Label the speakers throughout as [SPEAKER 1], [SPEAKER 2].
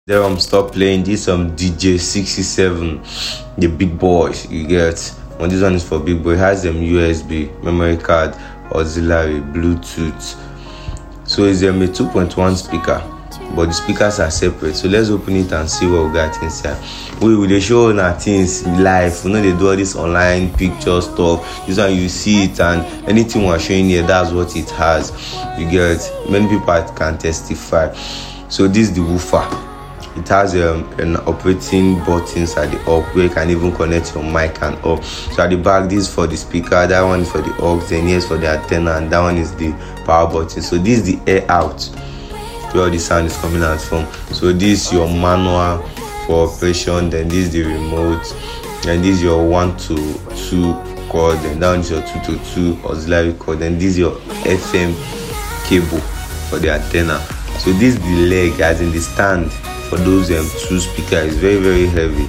[SPEAKER 1] Then stop playing this DJ 67, the big boys you get. When this one is for big boy, it has them USB, memory card, auxiliary, Bluetooth. So it's a 2.1 speaker, but the speakers are separate. So let's open it and see what we got inside. We will show our things live. You know they do all this online picture stuff. This one you see it, and anything we're showing here, that's what it has. You get. Many people can testify. So this is the woofer. It has an operating buttons at the up where you can even connect your mic and up. So at the back, this is for the speaker, that one is for the aux, then here's for the antenna, and that one is the power button. So this is the air out where all the sound is coming out from. So this is your manual for operation, then this is the remote, and this is your 1 to 2 cord, then that one is your 2 to 2 auxiliary cord, then this is your FM cable for the antenna. So this is the leg, as in the stand for those two speakers. Is very, very heavy.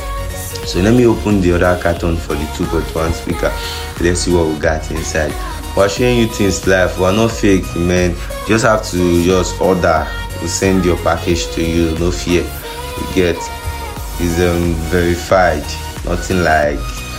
[SPEAKER 1] So let me open the other carton for the 2.1 speaker. Let's see what we got inside. We're showing you things live. We're not fake, man. You just have to just order. We'll send your package to you. No fear. You get. It's verified. Nothing like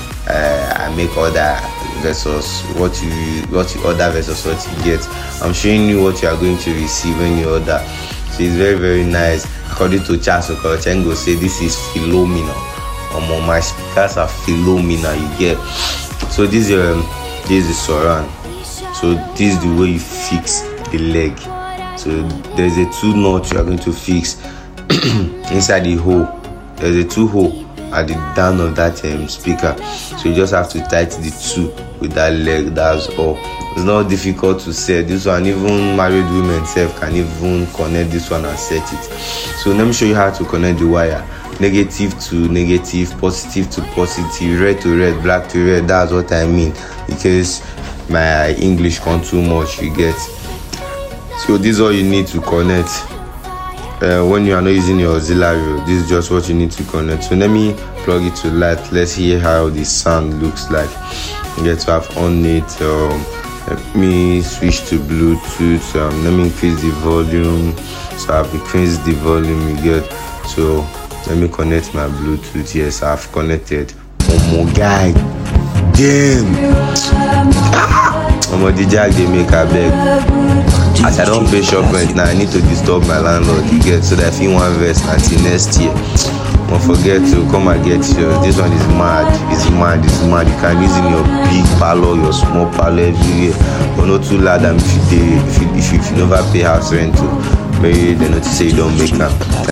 [SPEAKER 1] I make order versus what you order versus what you get. I'm showing you what you are going to receive when you order. So it's very, very nice. According to Charles Okorochengo, say this is phenomenal. My speakers are phenomenal. You get. So this is surround. So this is the way you fix the leg. So there's a 2 notch you are going to fix inside the hole. There's a 2 hole at the down of that speaker. So you just have to tighten the 2 with that leg. That's all. It's not difficult to set this one. Even married women can even connect this one and set it. So let me show you how to connect the wire. Negative to negative, positive to positive, red to red, black to red. That's what I mean. Because my English can't too much, you get. So this is all you need to connect. When you are not using your auxiliary, this is just what you need to connect. So let me plug it to light. Let's hear how the sound looks like. You get to have on it. Let me switch to Bluetooth. Let me increase the volume. So I've increased the volume, you get. So let me connect my Bluetooth. Yes, I've connected. Oh my guy, damn. I'm on the jack, they make a beg. As I don't pay shop rent now, I need to disturb my landlord, you get, so that if he want verse until next year. Don't forget to come and get yours. This one is mad. It's mad. You can use in your big parlor, your small parlor, everywhere. But not too loud. If you never pay house rent, maybe they notice say you don't make them.